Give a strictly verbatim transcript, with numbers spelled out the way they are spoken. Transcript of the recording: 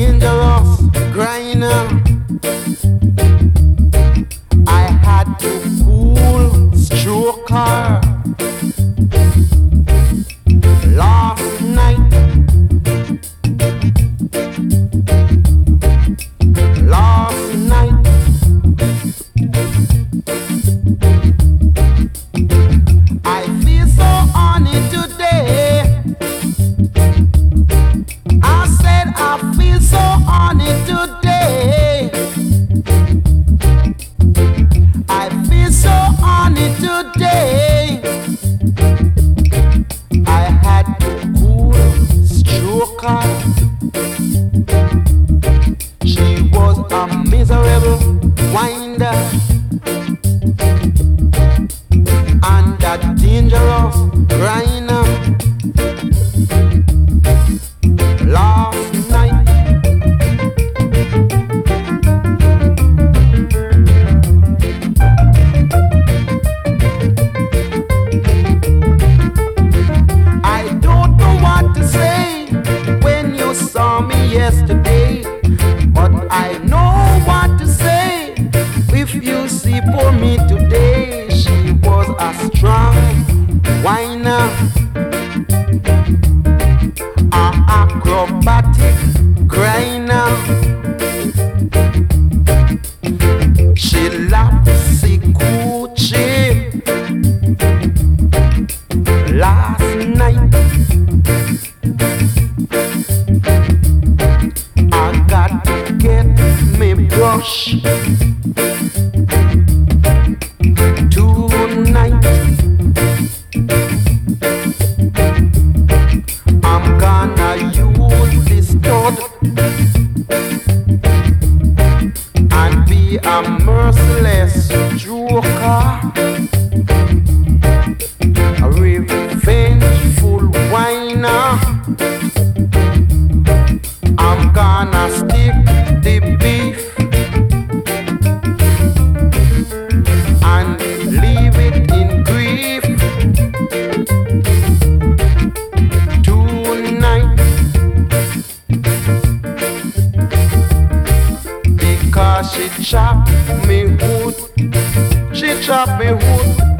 dangerous grinder. I had to cool stroke her last night. Last night I feel so horny today. I said I feel so horny today. I feel so horny today. I had to cool stroke her. She was a miserable winder and a dangerous grinder. Last night I don't know what to say when you saw me yesterday, but I know what to say if you see for me today. She was a strong whiner, a acrobatic grinder. She loves the coochie last night. I got to get me brush tonight. I'm gonna use this stud and be a merciless joker, a revengeful whiner. I'm gonna stick the beef and leave it in grief tonight, because she chopped me wood, she chopped me wood.